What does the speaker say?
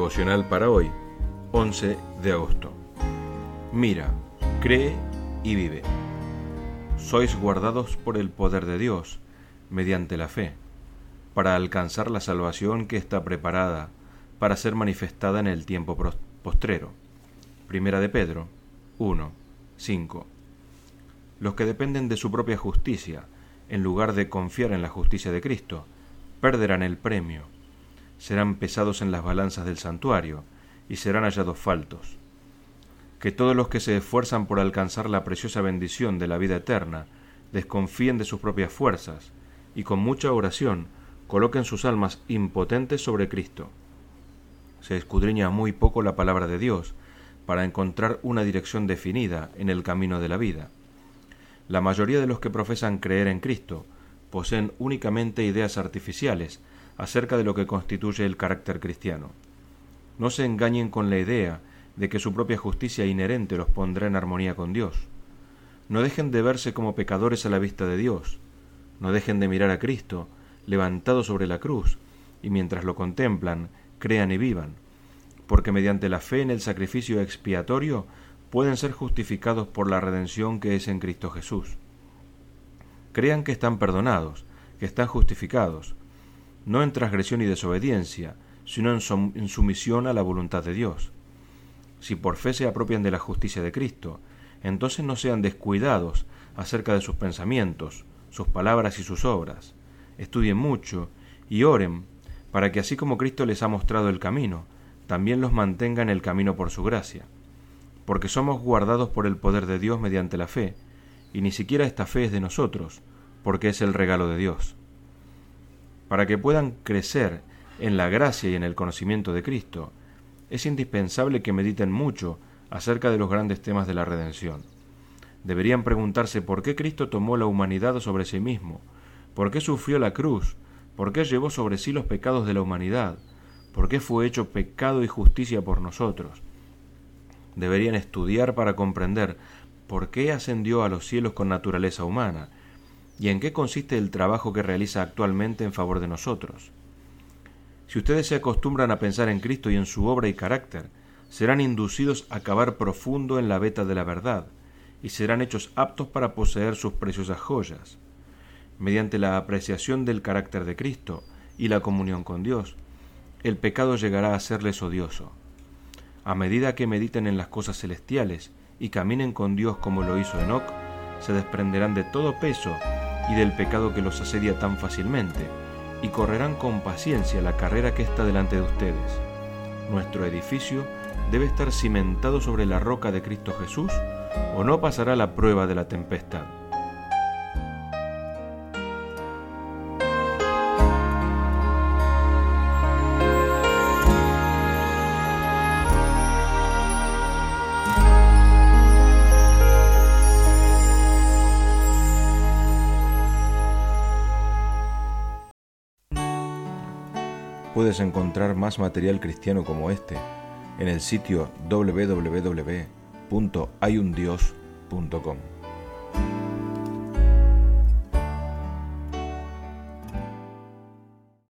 Devocional para hoy, 11 de agosto. Mira, cree y vive. Sois guardados por el poder de Dios, mediante la fe, para alcanzar la salvación que está preparada para ser manifestada en el tiempo postrero. Primera de Pedro 1, 5. Los que dependen de su propia justicia, en lugar de confiar en la justicia de Cristo, perderán el premio. Serán pesados en las balanzas del santuario y serán hallados faltos. Que todos los que se esfuerzan por alcanzar la preciosa bendición de la vida eterna desconfíen de sus propias fuerzas y con mucha oración coloquen sus almas impotentes sobre Cristo. Se escudriña muy poco la palabra de Dios para encontrar una dirección definida en el camino de la vida. La mayoría de los que profesan creer en Cristo poseen únicamente ideas artificiales acerca de lo que constituye el carácter cristiano. No se engañen con la idea de que su propia justicia inherente los pondrá en armonía con Dios. No dejen de verse como pecadores a la vista de Dios. No dejen de mirar a Cristo levantado sobre la cruz, y mientras lo contemplan, crean y vivan, porque mediante la fe en el sacrificio expiatorio pueden ser justificados por la redención que es en Cristo Jesús. Crean que están perdonados, que están justificados, no en transgresión y desobediencia, sino en sumisión a la voluntad de Dios. Si por fe se apropian de la justicia de Cristo, entonces no sean descuidados acerca de sus pensamientos, sus palabras y sus obras. Estudien mucho y oren para que así como Cristo les ha mostrado el camino, también los mantenga en el camino por su gracia. Porque somos guardados por el poder de Dios mediante la fe, y ni siquiera esta fe es de nosotros, porque es el regalo de Dios. Para que puedan crecer en la gracia y en el conocimiento de Cristo, es indispensable que mediten mucho acerca de los grandes temas de la redención. Deberían preguntarse por qué Cristo tomó la humanidad sobre sí mismo, por qué sufrió la cruz, por qué llevó sobre sí los pecados de la humanidad, por qué fue hecho pecado y justicia por nosotros. Deberían estudiar para comprender por qué ascendió a los cielos con naturaleza humana, y en qué consiste el trabajo que realiza actualmente en favor de nosotros. Si ustedes se acostumbran a pensar en Cristo y en su obra y carácter, serán inducidos a cavar profundo en la veta de la verdad, y serán hechos aptos para poseer sus preciosas joyas. Mediante la apreciación del carácter de Cristo y la comunión con Dios, el pecado llegará a serles odioso. A medida que mediten en las cosas celestiales y caminen con Dios como lo hizo Enoc, se desprenderán de todo peso y del pecado que los asedia tan fácilmente, y correrán con paciencia la carrera que está delante de ustedes. Nuestro edificio debe estar cimentado sobre la roca de Cristo Jesús, o no pasará la prueba de la tempestad. Puedes encontrar más material cristiano como este en el sitio www.hayundios.com.